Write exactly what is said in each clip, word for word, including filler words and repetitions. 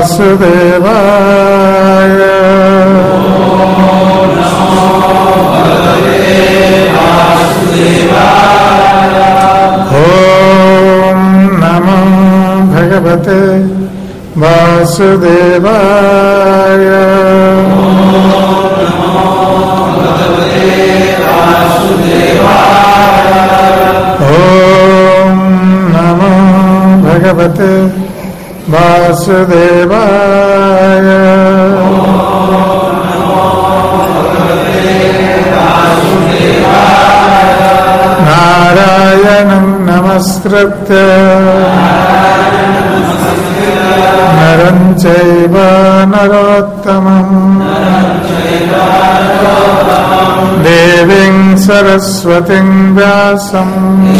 Vasudevaya. Om Namo Bhagavate Vasudevaya. Om Namo Bhagavate Vasudevaya. Narayanam namaskritya naram chaiva narottamam devim saraswatim vyasam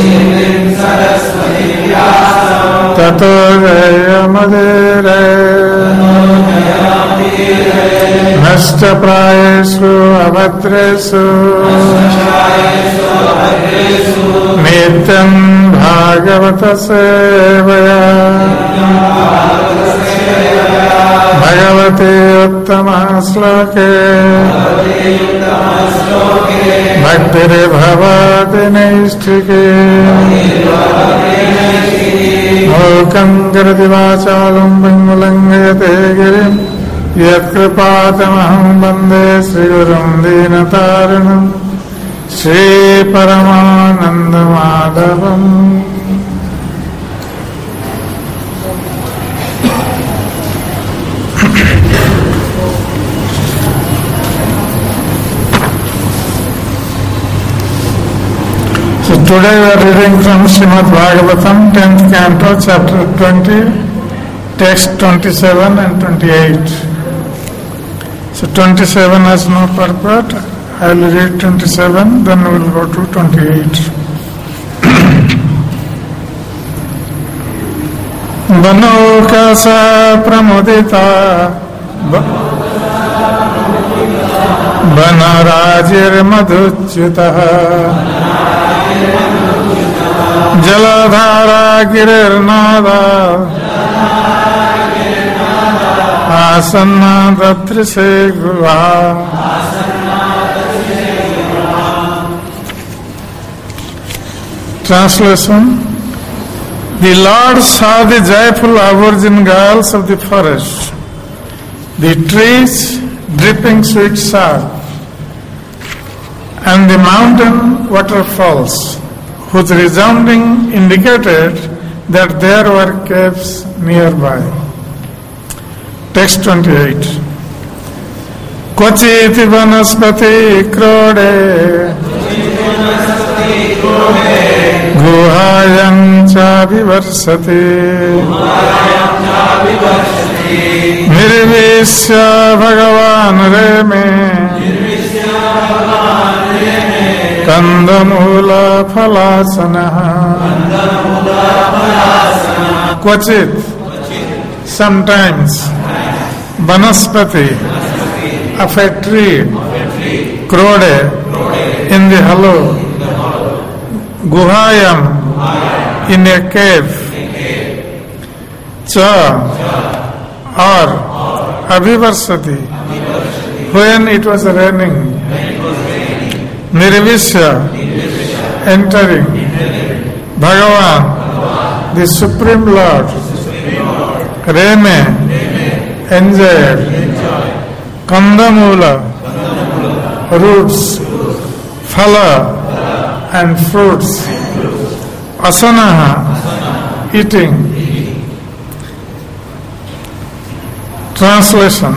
tato jayamudire nashta prayeshu abhatresu nityam bhagavata sevaya bhagavate uttama sloke bhaktire bhavati naistike mukam karati vachalam bingulangayate girim yat kripatamaham bande Sri Gurum Dinataranam Sri Paramananda Madhavam. So today we are reading from Srimad Bhagavatam, tenth canto, chapter twenty, text twenty-seven and twenty-eight. So twenty-seven has no purport. I will read twenty-seven, then we will go to twenty-eight. Banokasa pramudita Banarajir madhuchyutaha Jaladhara girirnada Asanna tatrise gurva. Translation. The Lord saw the joyful virgin girls of the forest, the trees dripping sweet sap, and the mountain waterfalls, whose resounding indicated that there were caves nearby. Text twenty-eight. Kvachiti vanaspati krode Guhayam cha vivarsati Nirvishya Bhagavan Reme Kandamula Phalasanaha. Kvachit, sometimes, Vanaspati, of a tree, Krode, in the hollow, Guhayam, in a cave, Cha, or Abhivarsati, when it was raining, Nirvishya, entering, Bhagavan, the Supreme Lord, Reme, enjoyed, Kandamula, roots, Phala, and fruits, Asanaha, eating. Translation.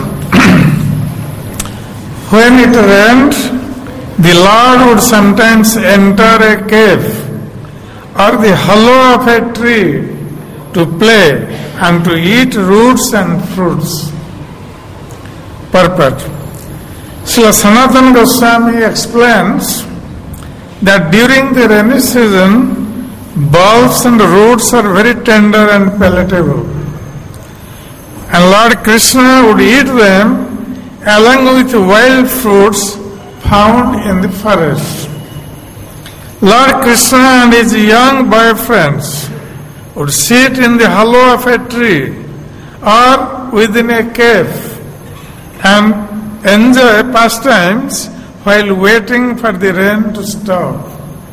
When it rained, the Lord would sometimes enter a cave or the hollow of a tree to play and to eat roots and fruits. Purport. Srila Sanatana Goswami explains that during the rainy season, bulbs and roots are very tender and palatable. And Lord Krishna would eat them along with wild fruits found in the forest. Lord Krishna and his young boyfriends would sit in the hollow of a tree or within a cave and enjoy pastimes while waiting for the rain to stop.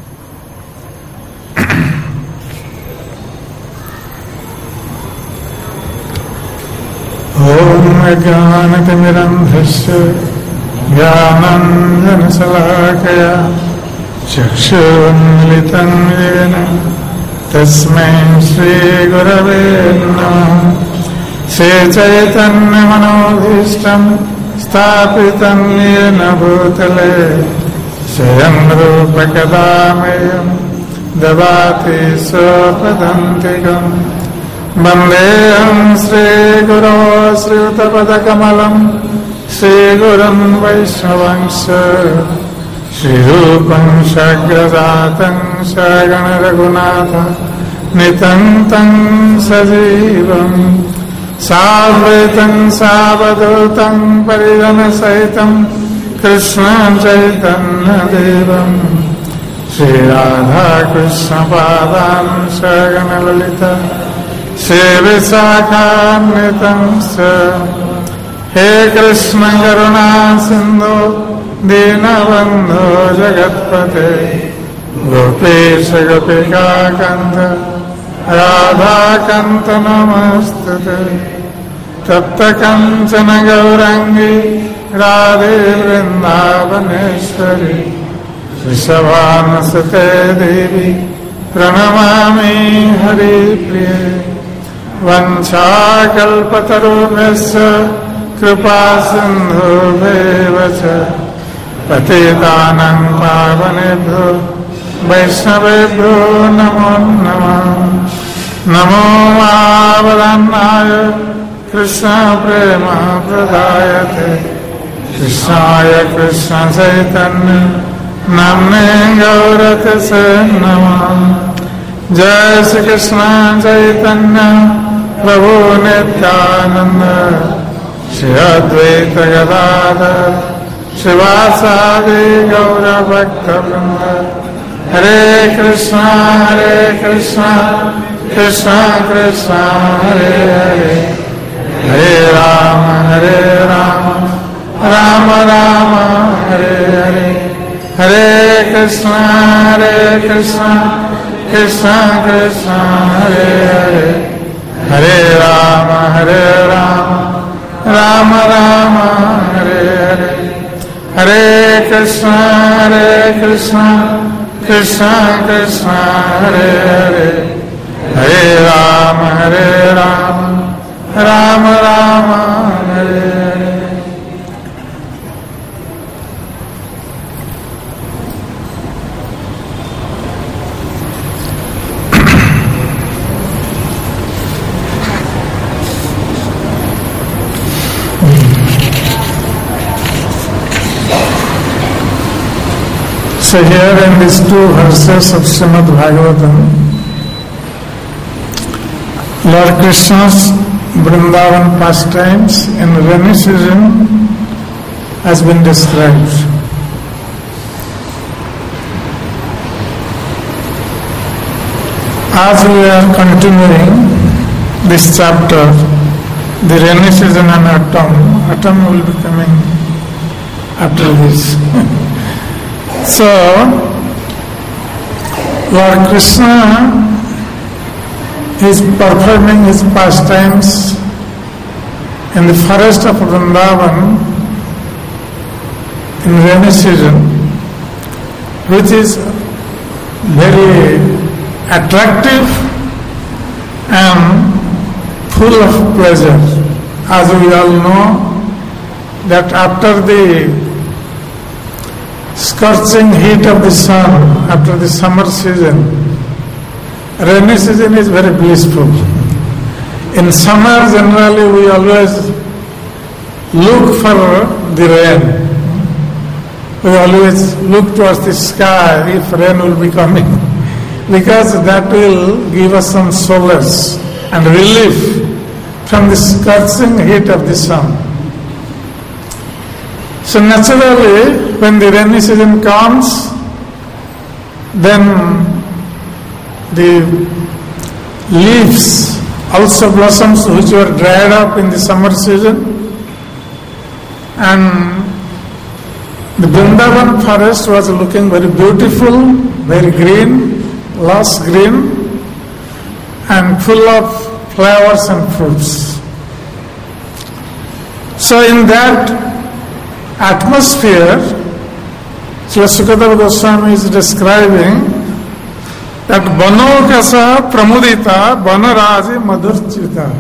Om Ajnanatimirandhasya Jnananjanasalakaya Chakshunmilitam Yena Tasmai Shri Gurave Namaha Shri Chaitanya Manobhishtam Sthapitam Yena Bhutale Swayam Rupa Kadameyam Dadati Swapadantikam Vandeham Shri Guru Shri Uttapadakamalam Shri Gurum Vaishnavansa Shri Rupam Shagrajatam Shagana Raghunatha Nitantam Sajivam Savritam Savadutam Parijana Sahitam Krishna Chaitanya Devam Shri Radha Krishna Padam Shagana Lalita Shri Visakhamritam Sa He Krishna Karuna Sindhu Dinabandhu Jagatpate Gopesha Gopika Kanta Radha Kanta Namastute Tapta Kanchana Gaurangi Radhe Vrindavaneshwari Vrishabhanasate Devi Pranamami Hari Priye Vanchakalpatarubhyasya Kripa Sindhubheva Patitanam Pavanebhyo Vaishnavebhyo Namo Namah Namo Avadannaya Krishna Prema Pradayate Krishnaya Krishna Chaitanya Namne Gauratase Namah Jai Shri Krishna Chaitanya Prabhu Nityananda Shri Advaita Gadadhar Shivasadi Gaura Bhakta Vrinda Hare Krishna Hare Krishna Krishna Krishna Hare Hare Hare Rama Hare Rama Rama Rama Hare Hare Hare Krishna Hare Krishna Krishna Krishna Hare Hare Hare Rama Hare Rama Rama Rama Hare Hare Hare Krishna Hare Krishna Krishna Krishna Hare Hare Hare Rama Hare Rama Rama Rama Hare Hare. So here in these two verses of Srimad Bhagavatam, Lord Krishna's Vrindavan pastimes in rainy season has been described. As we are continuing this chapter, the rainy season and autumn, autumn will be coming after this. So, Lord Krishna is performing his pastimes in the forest of Vrindavan in rainy season, which is very attractive and full of pleasure. As we all know, that after the scorching heat of the sun, after the summer season, rainy season is very blissful. In summer, generally, we always look for the rain. We always look towards the sky if rain will be coming, because that will give us some solace and relief from the scorching heat of the sun. So naturally, when the rainy season comes, then the leaves also blossoms which were dried up in the summer season. And the Vrindavan forest was looking very beautiful, very green, lush green, and full of flowers and fruits. So in that atmosphere, Srila Sukadeva Goswami is describing that Banokasa Pramudita Banaraji Madhurchita.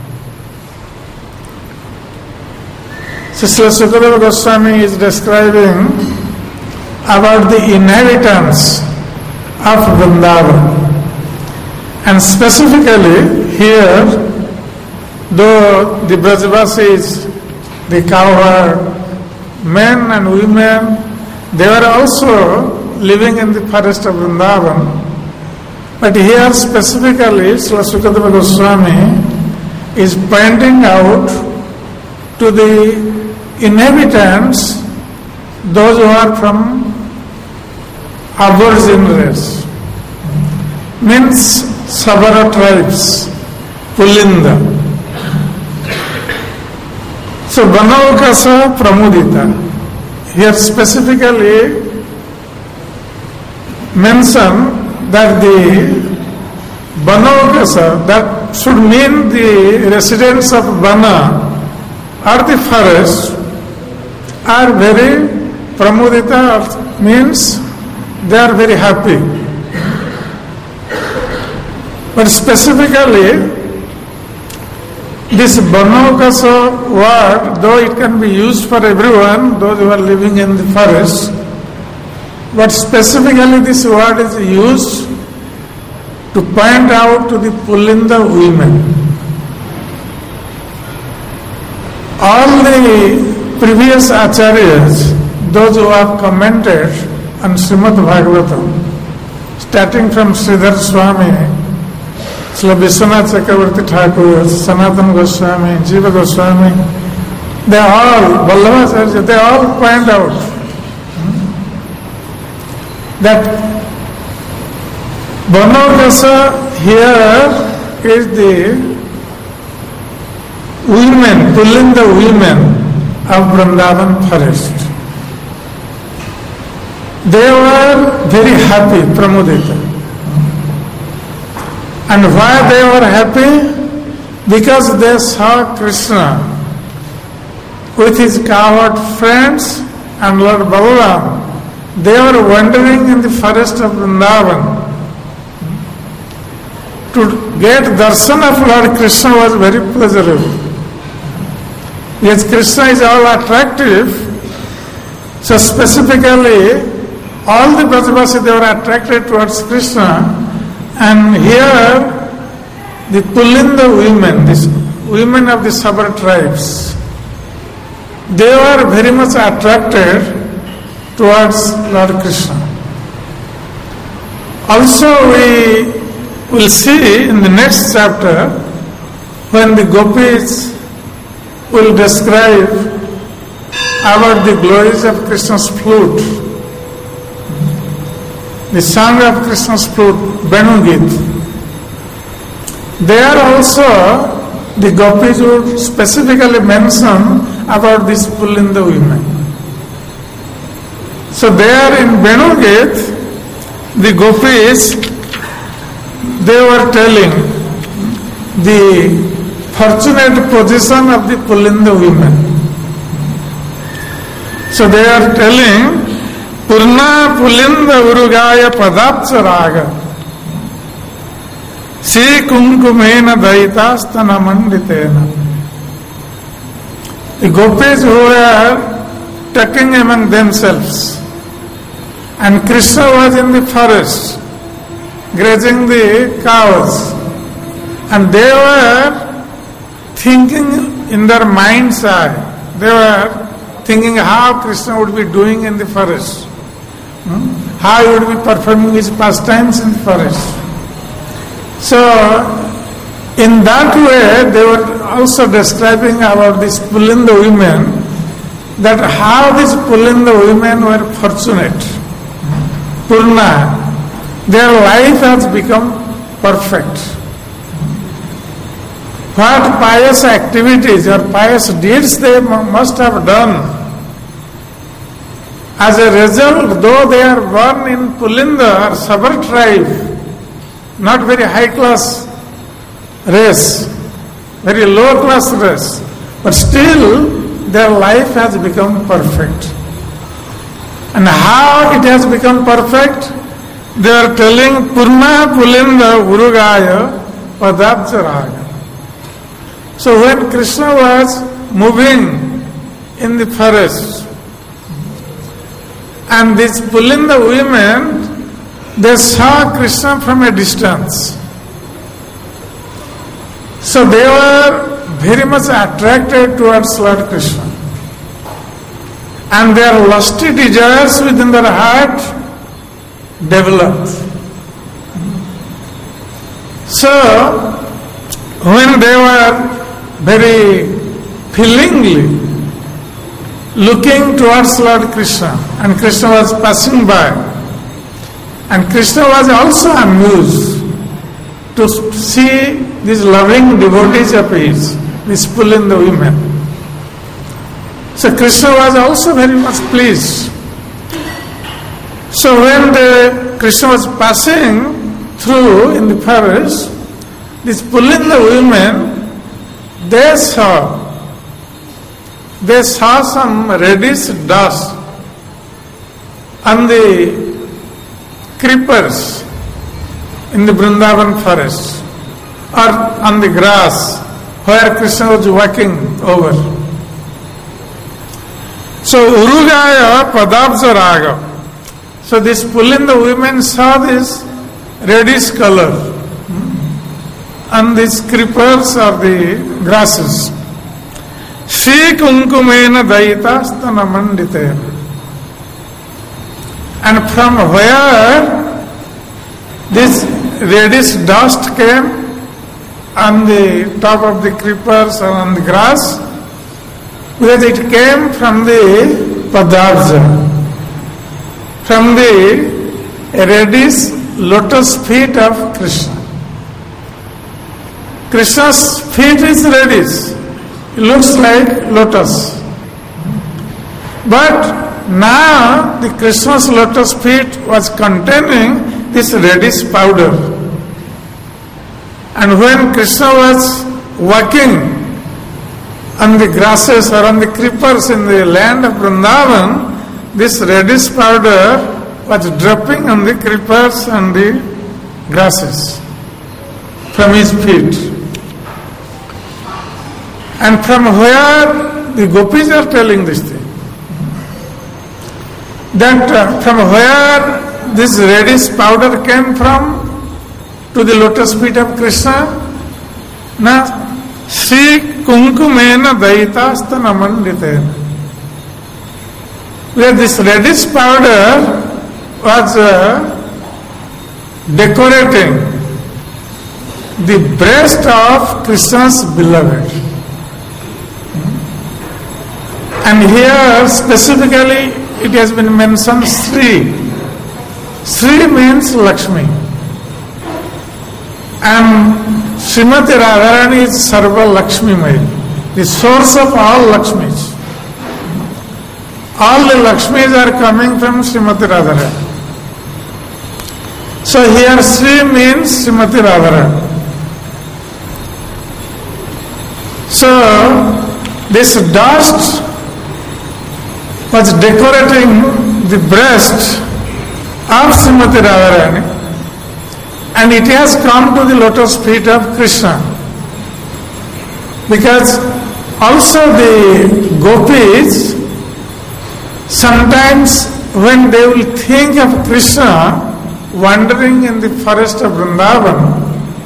So Srila Sukadeva Goswami is describing about the inhabitants of Vrindavan. And specifically here, though the Brajavasis, the cowherd, men and women, they were also living in the forest of Vrindavan. But here specifically, Srila Sukadeva Goswami is pointing out to the inhabitants, those who are from Aborigine race, means Sabara tribes, Pulinda. So Banavakasa Pramudita. Here specifically mention that the Banavakasa, that should mean the residents of Bana or the forest, are very Pramudita, means they are very happy. But specifically, this Banavakasa word, though it can be used for everyone, those who are living in the forest, but specifically this word is used to point out to the Pulinda women. All the previous acharyas, those who have commented on Srimad Bhagavatam, starting from Sridhar Swami, Srila Vishwanath Chakravarti Thakur, Sanatana Goswami, Jiva Goswami, they all, Vallabhacharya, they all point out that Banavakasa here is the women, Pulinda women of Vrindavan forest. They were very happy, Pramudita. And why they were happy? Because they saw Krishna with his cowherd friends and Lord Balaram. They were wandering in the forest of Vrindavan. To get darshan of Lord Krishna was very pleasurable. Yes, Krishna is all attractive. So specifically, all the Brajavasis, they were attracted towards Krishna. And here, the Pulinda women, these women of the Sabara tribes, they were very much attracted towards Lord Krishna. Also, we will see in the next chapter, when the gopis will describe about the glories of Krishna's flute, the song of Krishna's flute, Venugit. There also the gopis would specifically mention about these Pulinda women. So there in Venugit, the gopis, they were telling the fortunate position of the Pulinda women. So they are telling Purna Pulinda Urugaya Padapcha Raga Si Kumkumena Daitastana Manditena. The gopis who were talking among themselves, and Krishna was in the forest grazing the cows, and they were thinking in their mind's eye, they were thinking how Krishna would be doing in the forest. Hmm? How he would be performing his pastimes in the forest. So, in that way, they were also describing about these Pulinda women, that how these Pulinda women were fortunate. Purna, their life has become perfect. what pious activities or pious deeds they must have done. As a result, though they are born in Pulinda or Sabar tribe, not very high class race, very low class race, but still their life has become perfect. And how it has become perfect? They are telling Purna Pulinda Urugaya Padabjaraga. So when Krishna was moving in the forest, and these Pulinda women, they saw Krishna from a distance. So they were very much attracted towards Lord Krishna. And their lusty desires within their heart developed. So, when they were very feelingly looking towards Lord Krishna, and Krishna was passing by, and Krishna was also amused to see these loving devotees of his, these Pulinda women. So Krishna was also very much pleased. So when the Krishna was passing through in the forest, these Pulinda women, they saw, they saw some reddish dust on the creepers in the Vrindavan forest or on the grass where Krishna was walking over. So Urugaya Padabjaraga. So these Pulinda women saw this reddish color on these creepers or the grasses. Shri Kunkumena Daitastana Manditena. And from where this reddish dust came on the top of the creepers or on the grass, because it came from the Padabja, from the reddish lotus feet of Krishna. Krishna's feet is reddish. It looks like lotus. But now the Krishna's lotus feet was containing this reddish powder. And when Krishna was walking on the grasses or on the creepers in the land of Vrindavan, this reddish powder was dropping on the creepers and the grasses from his feet. And from where the gopis are telling this thing, that uh, from where this reddish powder came from to the lotus feet of Krishna, na Sri Kunkumena Daitastana Manditena. Where this reddish powder was uh, decorating the breast of Krishna's beloved. And here specifically it has been mentioned Sri. Sri means Lakshmi. And Srimati Radharani is Sarva Lakshmi Maya, the source of all Lakshmis. All the Lakshmis are coming from Srimati Radharani. So here Sri means Srimati Radharani. So this dust was decorating the breast of Srimati Radharani, and it has come to the lotus feet of Krishna. Because also the gopis, sometimes when they will think of Krishna wandering in the forest of Vrindavan,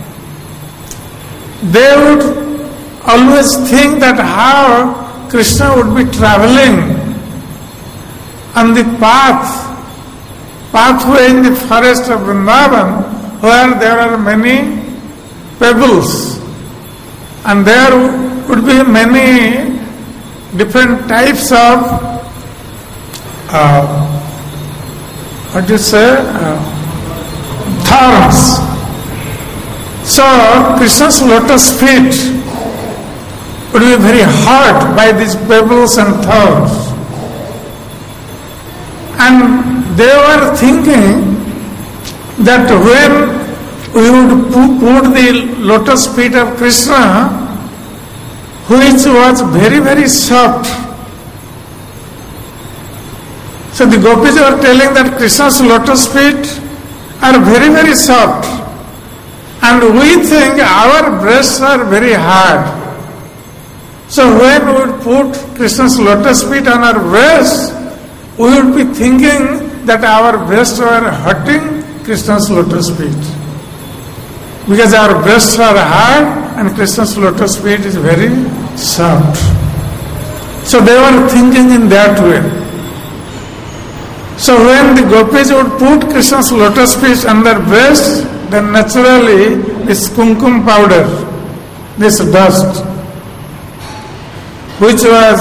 they would always think that how Krishna would be traveling on the path, pathway in the forest of Vrindavan, where there are many pebbles, and there would be many different types of, uh, what do you say, uh, thorns. So Krishna's lotus feet would be very hurt by these pebbles and thorns. And they were thinking that when we would put the lotus feet of Krishna, which was very, very soft. So the gopis were telling that Krishna's lotus feet are very, very soft. And we think our breasts are very hard. So when we would put Krishna's lotus feet on our breasts, we would be thinking that our breasts are hurting Krishna's lotus feet. Because our breasts are hard and Krishna's lotus feet is very soft. So they were thinking in that way. So when the gopis would put Krishna's lotus feet on their breasts, then naturally this kumkum powder, this dust, which was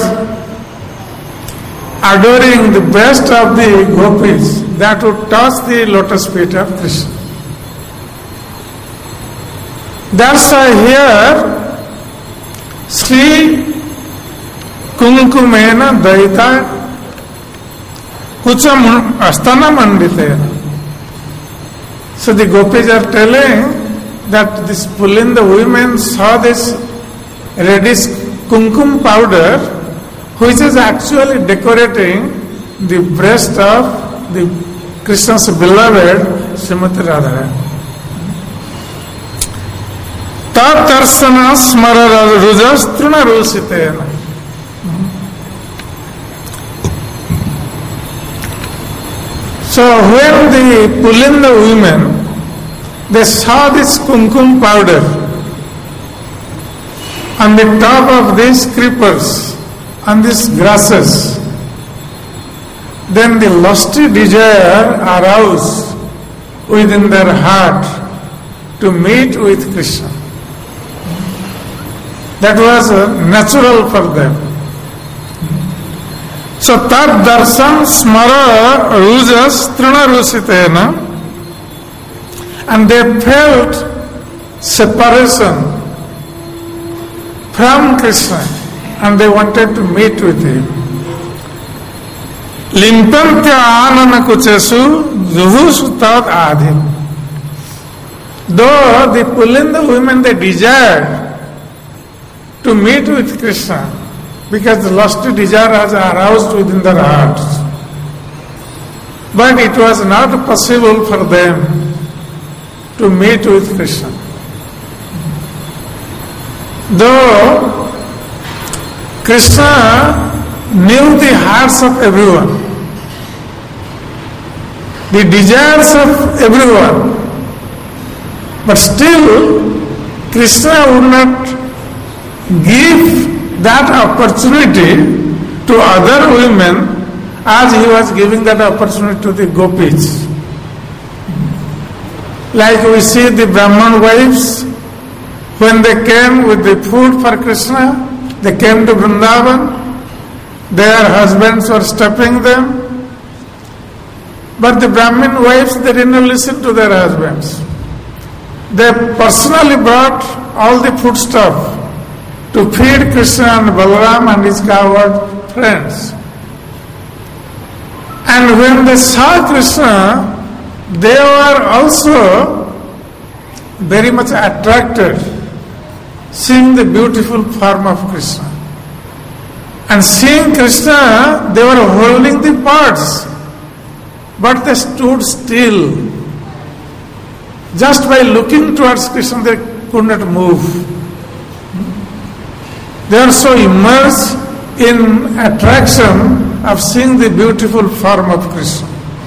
adoring the breast of the gopis, that would touch the lotus feet of Krishna. That's why here, Sri Kumkumena Daita Kucham Astana Manditena. So the gopis are telling that this Pulinda women saw this reddish kumkum powder, which is actually decorating the breast of the Krishna's beloved Srimati Radharani. Tad darsana smara rujas truna rusitena. So when the Pulinda women, they saw this kumkum powder on the top of these creepers, on these grasses, then the lusty desire aroused within their heart to meet with Krishna. That was natural for them. So tad darshan smara rujas trunarusitena, and they felt separation from Krishna and they wanted to meet with him. Limpantya anana kuchesu juhusu tad adhim. Though the Pulinda women, they desired to meet with Krishna, because the lusty desire has aroused within their hearts. But it was not possible for them to meet with Krishna. Though Krishna knew the hearts of everyone, the desires of everyone, but still Krishna would not give that opportunity to other women as he was giving that opportunity to the gopis. Like we see the Brahman wives, when they came with the food for Krishna, they came to Vrindavan, their husbands were stopping them, but the Brahmin wives, they didn't listen to their husbands. They personally brought all the foodstuff to feed Krishna and Balaram and his cowherd friends. And when they saw Krishna, they were also very much attracted, seeing the beautiful form of Krishna. And seeing Krishna, they were holding the pots, but they stood still. Just by looking towards Krishna, they could not move. They are so immersed in attraction of seeing the beautiful form of Krishna.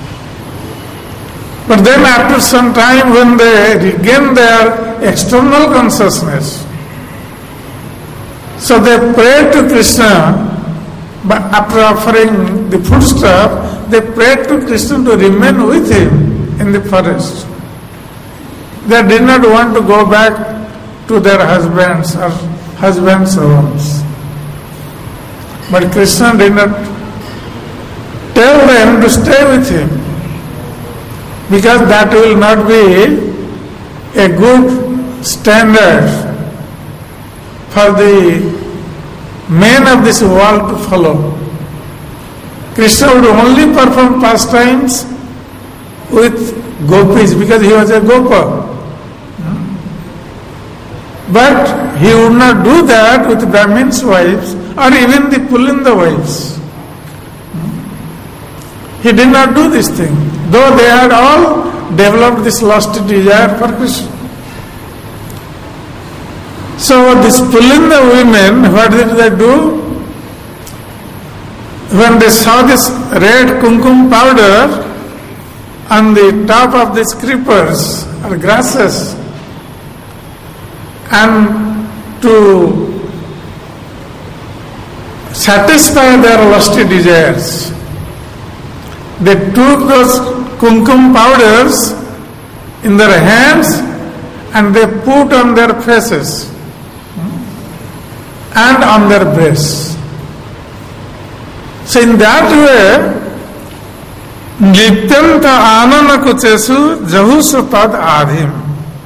But then after some time, when they regain their external consciousness, so they pray to Krishna, but after offering the foodstuff, they prayed to Krishna to remain with him in the forest. They did not want to go back to their husbands or husbands' homes. But Krishna did not tell them to stay with him, because that will not be a good standard for the men of this world to follow. Krishna would only perform pastimes with gopis because he was a gopa. But he would not do that with Brahmins' wives or even the Pulinda wives. He did not do this thing, though they had all developed this lusty desire for Krishna. So these Pulinda women, what did they do? When they saw this red kumkum powder on the top of these creepers or grasses, and to satisfy their lusty desires, they took those kumkum powders in their hands and they put on their faces and on their breasts. So in that way, Nityam ta anana kuchesu jahusu tad adhim.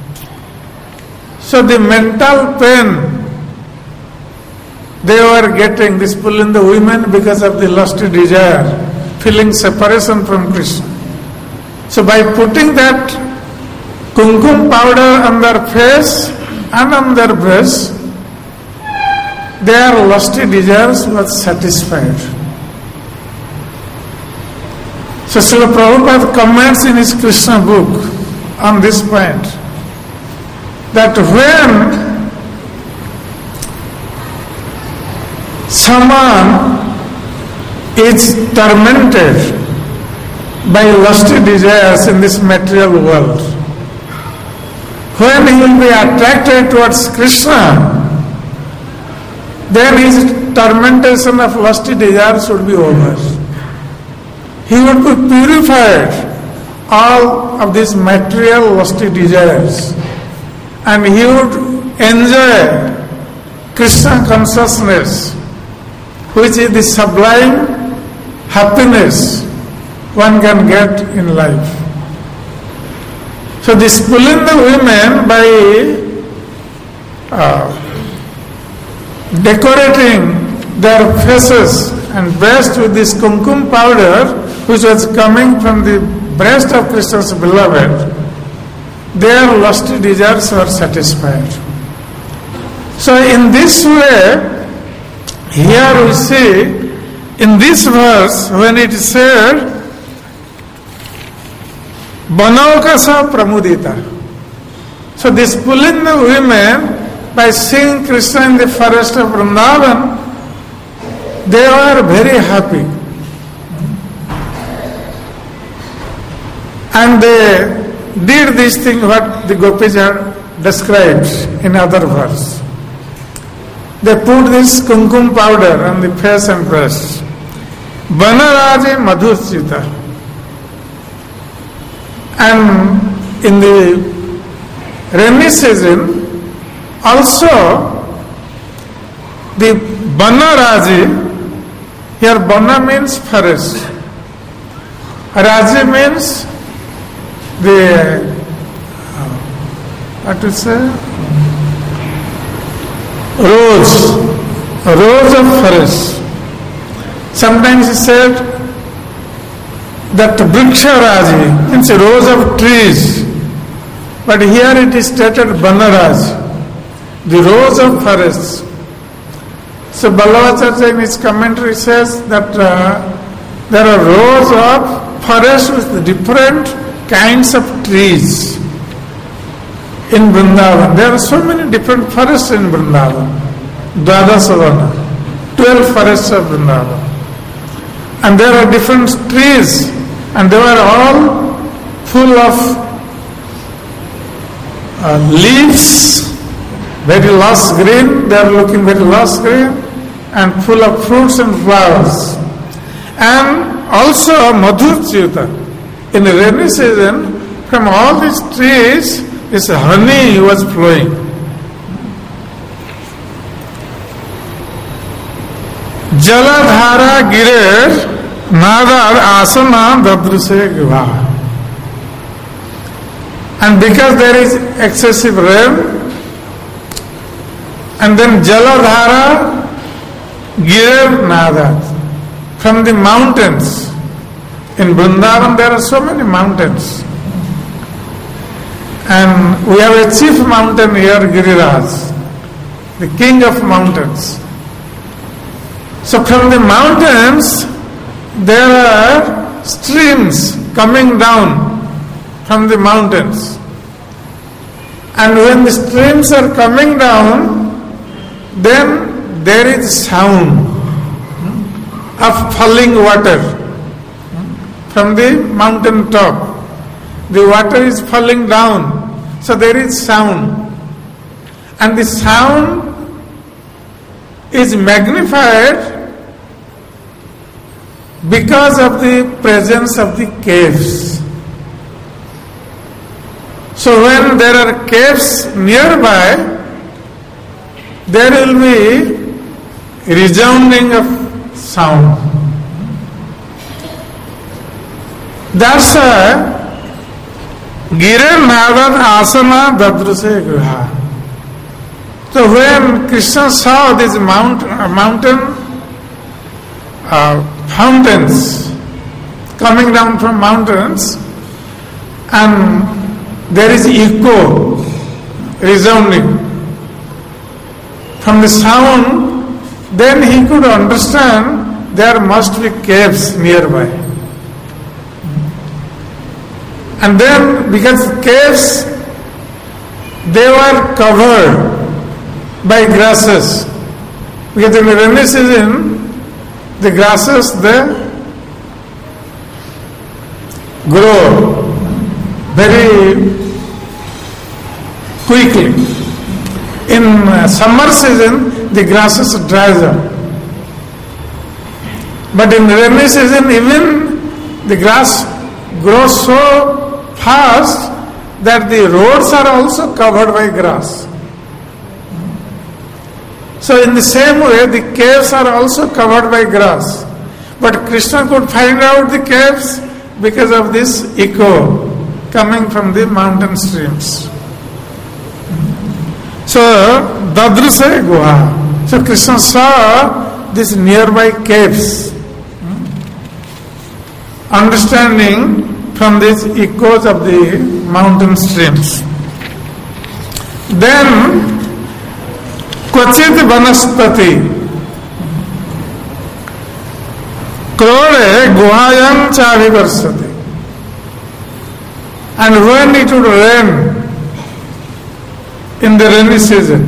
So the mental pain they were getting, this pulling the women because of the lusty desire, feeling separation from Krishna. So by putting that kumkum powder on their face and on their breast, their lusty desires were satisfied. So Srila Prabhupada comments in his Krishna book on this point, that when someone is tormented by lusty desires in this material world, when he will be attracted towards Krishna, then his tormentation of lusty desires would be over. He would be purified all of these material lusty desires, and he would enjoy Krishna consciousness, which is the sublime happiness one can get in life. So this pulling the women by uh, decorating their faces and breast with this kumkum powder, which was coming from the breast of Krishna's beloved, their lusty desires were satisfied. So in this way, here we see, in this verse, when it is said, Banaukasa Pramudita. So this pulling the women, by seeing Krishna in the forest of Vrindavan, they were very happy. And they did this thing what the gopis are described in other verse. They put this kumkum powder on the face and breast. Banaraje madhurchita. And in the rainy season, also the Banaraji, here Bana means forest. Raji means the, uh, what to say, rose, a rose of forest. Sometimes he said that Vriksha Raji means a rose of trees, but here it is stated Banaraj, the rose of forests. So Ballavacharya in his commentary says that uh, there are rows of forests with different kinds of trees in Vrindavan. There are so many different forests in Vrindavan. Dwadasavana, twelve forests of Vrindavan. And there are different trees, and they were all full of uh, leaves, very lush green, they are looking very lush green, and full of fruits and flowers. And also Madhurchyuta. In the rainy season, from all these trees, this honey was flowing. Jaladhara girer nadar asana dadruse giva. And because there is excessive rain, and then Jaladhara Girar Nadat, from the mountains. In Vrindavan there are so many mountains. And we have a chief mountain here, Giriraj, the king of mountains. So from the mountains there are streams coming down from the mountains. And when the streams are coming down, then there is sound of falling water from the mountain top. The water is falling down, so there is sound. And the sound is magnified because of the presence of the caves. So when there are caves nearby, there will be resounding of sound. That's a Giran Nadat Asana Dadruse Griha. So when Krishna saw these mount, uh, mountain uh, fountains coming down from mountains, and there is echo resounding from the sound, then he could understand there must be caves nearby. And then because caves, they were covered by grasses. Because in the rainy season, the grasses they grow very quickly. In uh, summer season, the grasses dries up. But in rainy season, even the grass grows so fast that the roads are also covered by grass. So in the same way, the caves are also covered by grass. But Krishna could find out the caves because of this echo coming from the mountain streams. So, Dadruse Guha. So Krishna saw these nearby caves, understanding from these echoes of the mountain streams. Then, Kvachit Vanaspati Krore Guhayam Chavivarsati. And when it would rain in the rainy season,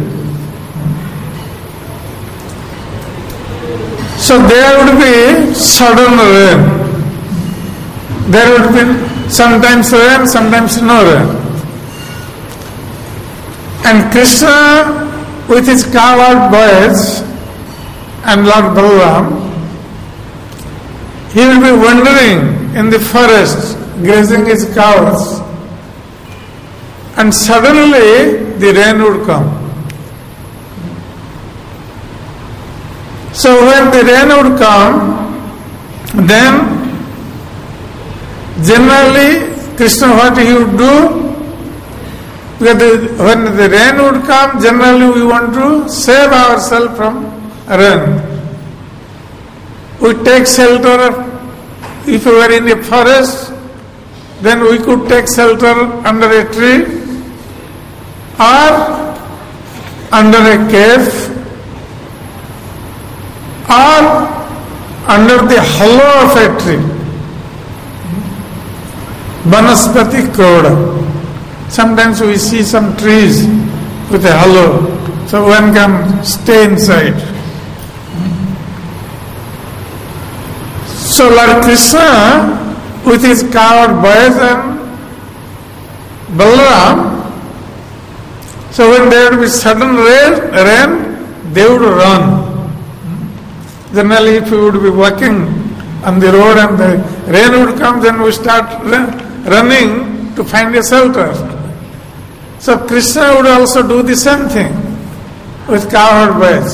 so there would be sudden rain. There would be sometimes rain, sometimes no rain. And Krishna, with his cowherd boys and Lord Balaram, he will be wandering in the forest, grazing his cows, and suddenly the rain would come. So when the rain would come, then generally Krishna, what he would do, because the, when the rain would come, generally we want to save ourselves from rain. We take shelter. If we were in a forest, then we could take shelter under a tree or under a cave or under the hollow of a tree. Vanaspati Kroda. Sometimes we see some trees with a hollow, so one can stay inside. So Lord Krishna, with his cowherd boys and Balaram, so when there would be sudden rain, rain, they would run. Generally, if we would be walking on the road and the rain would come, then we start running to find a shelter. So Krishna would also do the same thing with cowherd boys.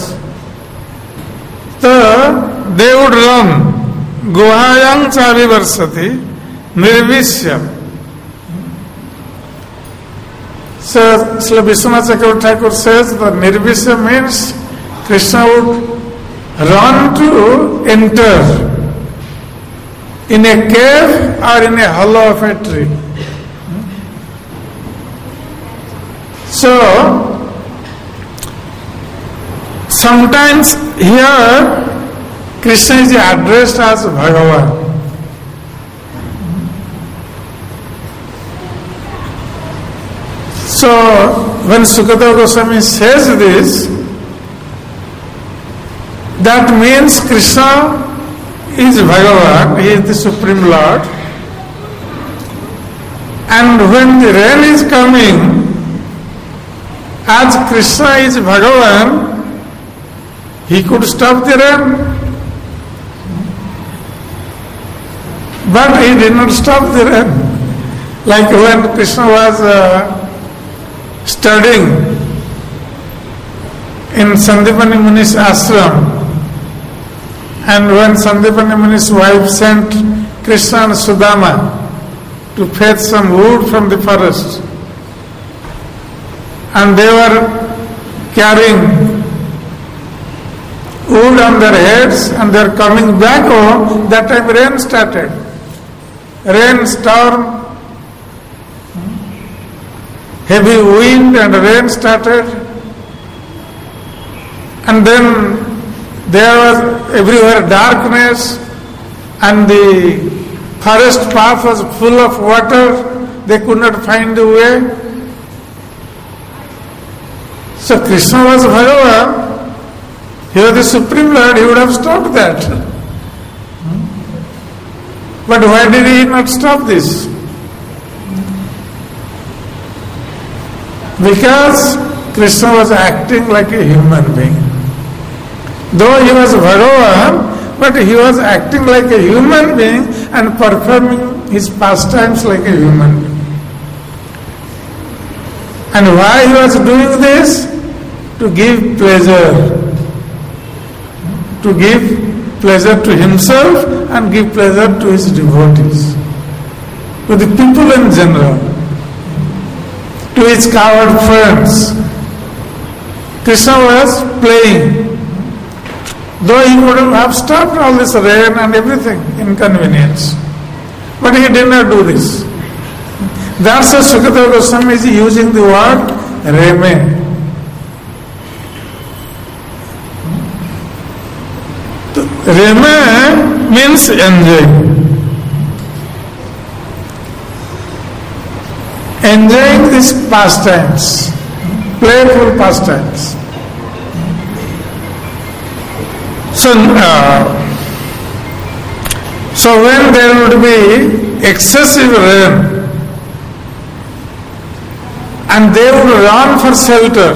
So they would run. Guhayam Chavivarsati Nirvishyam. So Srila Vishwanath Chakravarti Thakur says that Nirvisya means Krishna would run to enter in a cave or in a hollow of a tree. So, sometimes here Krishna is addressed as Bhagavan. So, when Sukadeva Goswami says this, that means Krishna is Bhagavan, he is the Supreme Lord. And when the rain is coming, as Krishna is Bhagavan, he could stop the rain. But he did not stop the rain. Like when Krishna was uh, studying in Sandipani Muni's ashram, and when Sandipani Muni's wife sent Krishna and Sudama to fetch some wood from the forest, and they were carrying wood on their heads and they are coming back home, that time rain started. Rain, storm, heavy wind and rain started, and then there was everywhere darkness, and the forest path was full of water. They could not find the way. So Krishna was Bhagavan. He was the Supreme Lord. He would have stopped that. But why did he not stop this? Because Krishna was acting like a human being. Though he was Bhagavan, but he was acting like a human being and performing his pastimes like a human being. And why he was doing this? To give pleasure. To give pleasure to himself and give pleasure to his devotees, to the people in general, to his coward friends. Krishna was playing. Though he would have stopped all this rain and everything, inconvenience. But he did not do this. That's why Sukadeva Goswami is using the word reme. Reme means enjoying. Enjoying these pastimes, playful pastimes. So, uh, so when there would be excessive rain and they would run for shelter,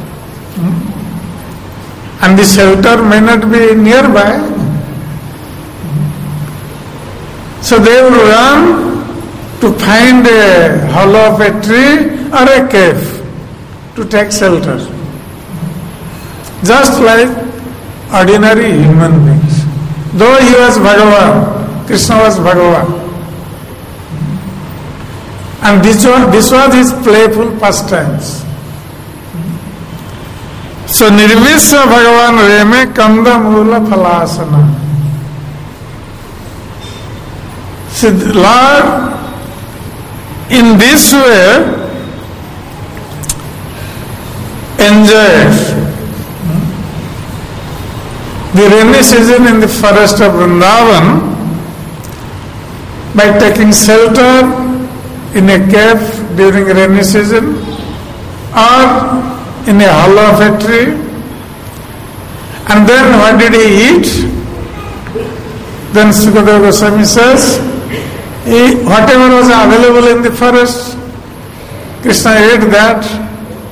and the shelter may not be nearby, so they would run to find a hollow of a tree or a cave to take shelter. Just like ordinary human beings. Though he was Bhagavan, Krishna was Bhagavan. And this was, this was his playful pastimes. So, Nirvisya Bhagavan Reme Kanda Mula Phalasana. So, Lord, in this way, enjoyed the rainy season in the forest of Vrindavan by taking shelter in a cave during rainy season or in a hollow of a tree. And then what did he eat? Then Sukadeva Goswami says, he, whatever was available in the forest, Krishna ate that.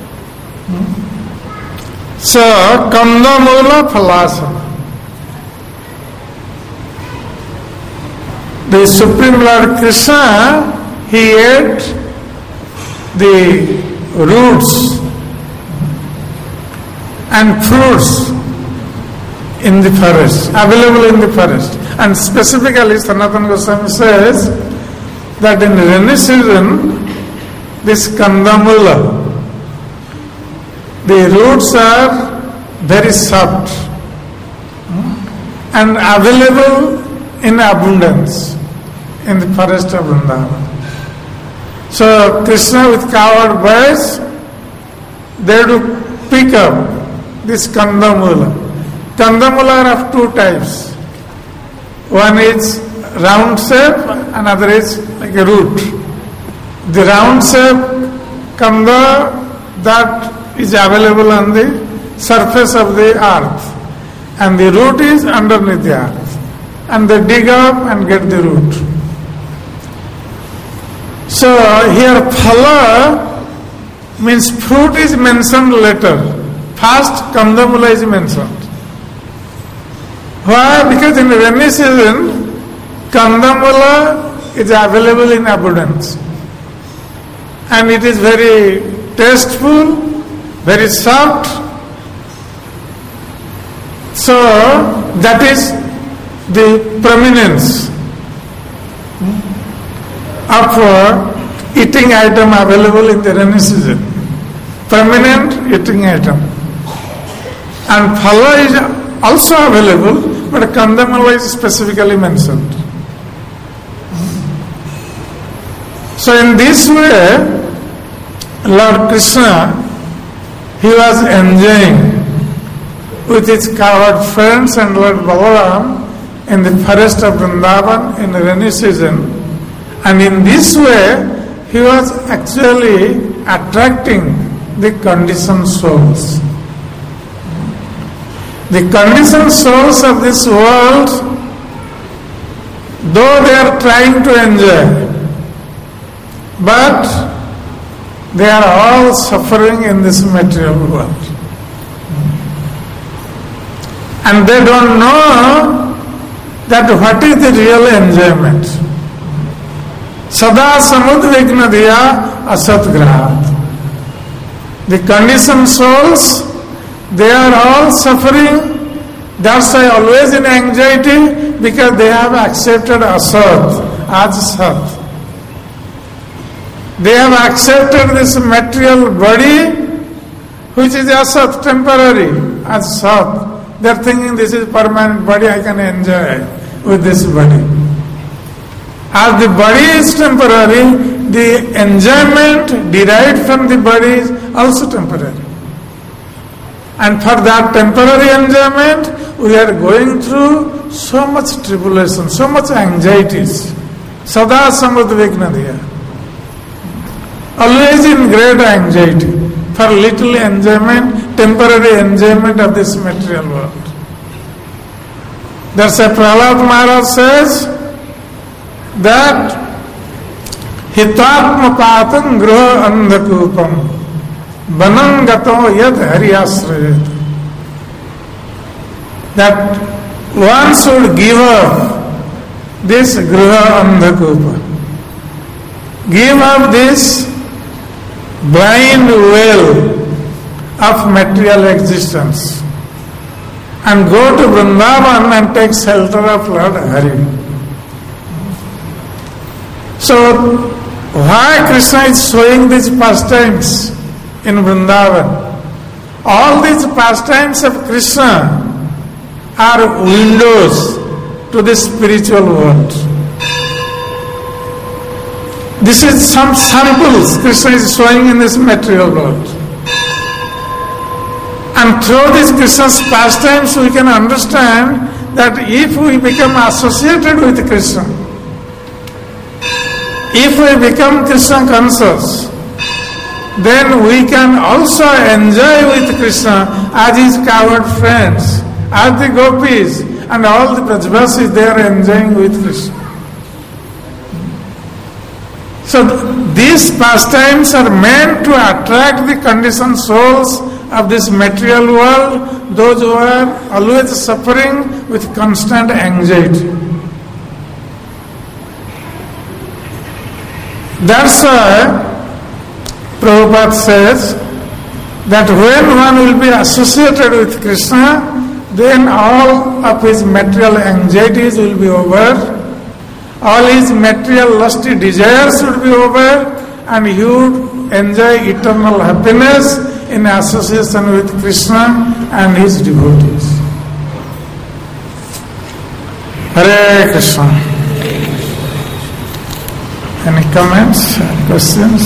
So, Kanda Mula Phalasa. The Supreme Lord Krishna, he ate the roots and fruits in the forest, available in the forest. And specifically, Sanatana Goswami says that in rainy season, this Kandamula, the roots are very soft. and available in abundance in the forest of Vrindavan. So Krishna with covered boys, they do pick up this kandamula. Kandamula are of two types. One is round shape, another is like a root. The round shape kanda, that is available on the surface of the earth, and the root is underneath the earth, and they dig up and get the root. So here phala means fruit is mentioned later. First kandamula is mentioned. Why? Because in the rainy season, kandamula is available in abundance, and it is very tasteful, very soft. So that is the prominence of uh, eating item available in the rainy season. Permanent eating item. And phala is also available, but kandamala is specifically mentioned. So in this way, Lord Krishna, he was enjoying with his cowherd friends and Lord Balaram in the forest of Vrindavan in the rainy season. And in this way, he was actually attracting the conditioned souls. The conditioned souls of this world, though they are trying to enjoy, but they are all suffering in this material world. And they don't know that what is the real enjoyment. Sada samudvigna diya asatgrahat. The conditioned souls, they are all suffering. That's why always in anxiety, because they have accepted asat as sat. They have accepted this material body, which is asat, temporary, as sat. They are thinking this is permanent body, I can enjoy with this body. As the body is temporary, the enjoyment derived from the body is also temporary. And for that temporary enjoyment, we are going through so much tribulation, so much anxieties. Sada samudvigna diya. Always in great anxiety for little enjoyment, temporary enjoyment of this material world. That's why Prahlad Maharaj says that hitatma patam gruha andhakupam banangato yad haryasrayat. That one should give up this gruha andhakupa. Give up this blind well of material existence and go to Vrindavan and take shelter of Lord Hari. So, why Krishna is showing these pastimes in Vrindavan? All these pastimes of Krishna are windows to the spiritual world. This is some samples Krishna is showing in this material world. And through these Krishna's pastimes we can understand that if we become associated with Krishna, if we become Krishna conscious, then we can also enjoy with Krishna as his cowherd friends, as the gopis and all the Brajvasis, they are enjoying with Krishna. So these pastimes are meant to attract the conditioned souls of this material world, those who are always suffering with constant anxiety. That's why Prabhupada says that when one will be associated with Krishna, then all of his material anxieties will be over, all his material lusty desires would be over, and he would enjoy eternal happiness in association with Krishna and his devotees. Hare Krishna. Any comments, questions?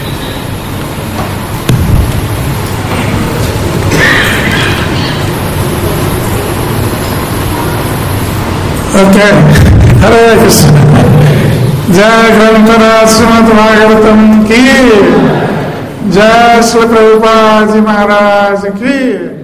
Okay. Hare Krishna. Jai Granthara Srimad Bhagavatam ki. Jai Srila Prabhupada Ji Maharaj ki.